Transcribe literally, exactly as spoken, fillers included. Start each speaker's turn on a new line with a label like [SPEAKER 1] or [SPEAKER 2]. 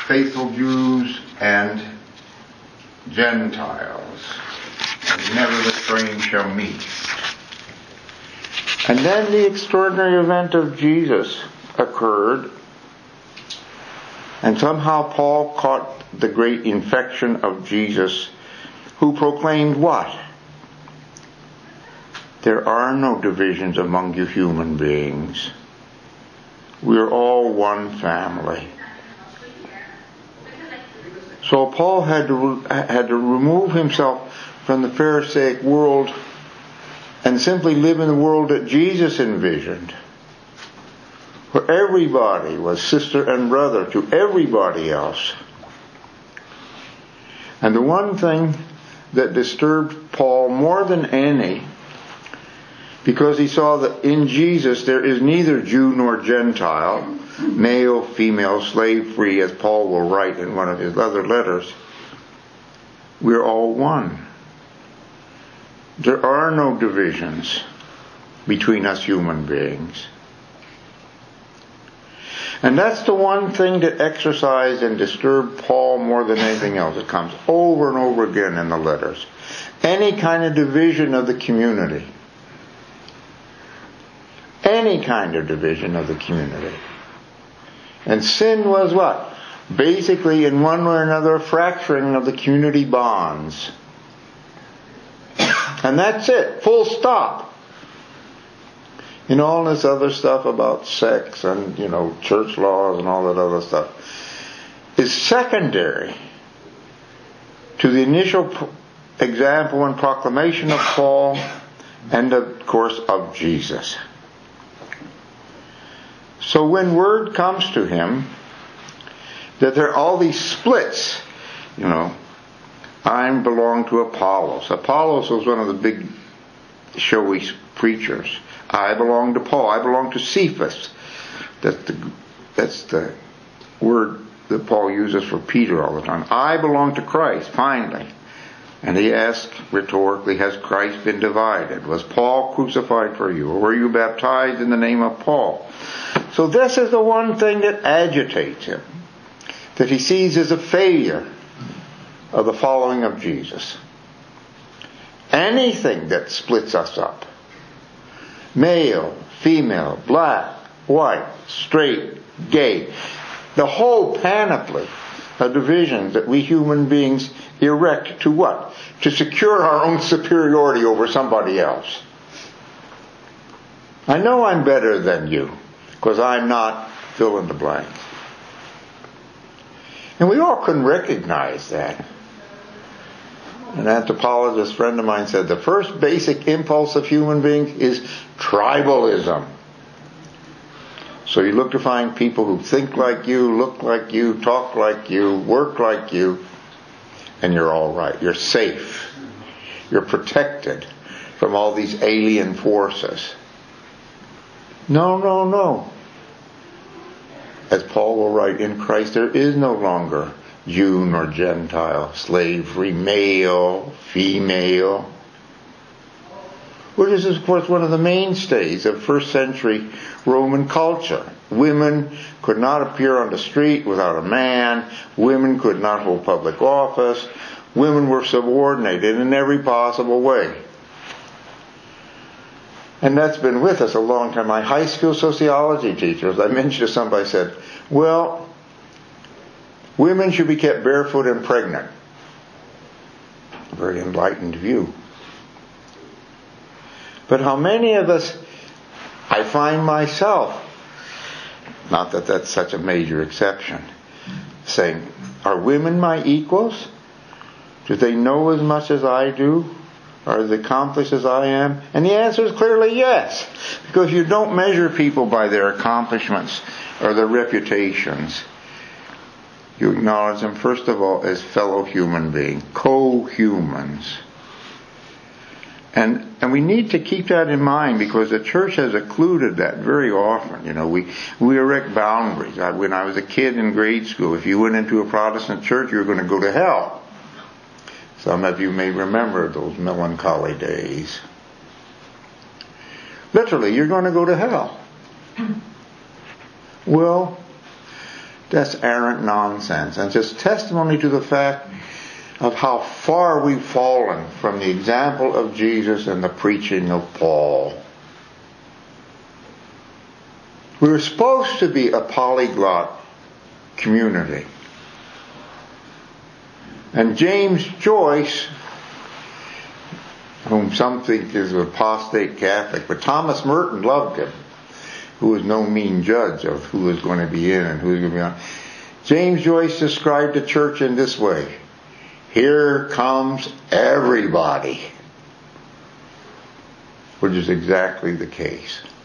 [SPEAKER 1] faithful Jews and Gentiles, and never the twain shall meet. And then the extraordinary event of Jesus occurred, and somehow Paul caught the great infection of Jesus, who proclaimed what? There are no divisions among you human beings. We are all one family. So Paul had to had to remove himself from the Pharisaic world and simply live in the world that Jesus envisioned, where everybody was sister and brother to everybody else. And the one thing that disturbed Paul more than any, because he saw that in Jesus there is neither Jew nor Gentile, male, female, slave free, as Paul will write in one of his other letters, we're all one. There are no divisions between us human beings. And that's the one thing that exercised and disturbed Paul more than anything else. It comes over and over again in the letters. Any kind of division of the community. Any kind of division of the community. And sin was what? Basically, in one way or another, a fracturing of the community bonds. And that's it. Full stop. You know, all this other stuff about sex and, you know, church laws and all that other stuff is secondary to the initial example and proclamation of Paul and, of course, of Jesus. So when word comes to him that there are all these splits, you know, I belong to Apollos. Apollos was one of the big showy preachers. I belong to Paul. I belong to Cephas. That's the, that's the word that Paul uses for Peter all the time. I belong to Christ, finally. And he asked rhetorically, has Christ been divided? Was Paul crucified for you? Or were you baptized in the name of Paul? So this is the one thing that agitates him, that he sees as a failure of the following of Jesus. Anything that splits us up, male, female, black, white, straight, gay, the whole panoply of divisions that we human beings erect to what? To secure our own superiority over somebody else. I know I'm better than you because I'm not fill in the blank. And we all can recognize that. An anthropologist friend of mine said the first basic impulse of human beings is tribalism. So you look to find people who think like you, look like you, talk like you, work like you, and you're all right. You're safe. You're protected from all these alien forces. No, no, no. As Paul will write, in Christ there is no longer Jew nor Gentile, slave free, male, female. Which is, of course, one of the mainstays of first century Roman culture. Women could not appear on the street without a man. Women could not hold public office. Women were subordinated in every possible way. And that's been with us a long time. My high school sociology teacher, as I mentioned to somebody, said, well, women should be kept barefoot and pregnant. A very enlightened view. But how many of us, I find myself, not that that's such a major exception, saying, are women my equals? Do they know as much as I do? Are they accomplished as I am? And the answer is clearly yes. Because you don't measure people by their accomplishments or their reputations. You acknowledge them, first of all, as fellow human beings, co-humans. And and we need to keep that in mind because the church has occluded that very often. You know, we, we erect boundaries. I, when I was a kid in grade school, if you went into a Protestant church, you were going to go to hell. Some of you may remember those melancholy days. Literally, you're going to go to hell. Well, That's arrant nonsense. And it's just testimony to the fact of how far we've fallen from the example of Jesus and the preaching of Paul. We were supposed to be a polyglot community. And James Joyce, whom some think is an apostate Catholic, but Thomas Merton loved him, who was no mean judge of who was going to be in and who was going to be out. James Joyce described the church in this way: here comes everybody. Which is exactly the case.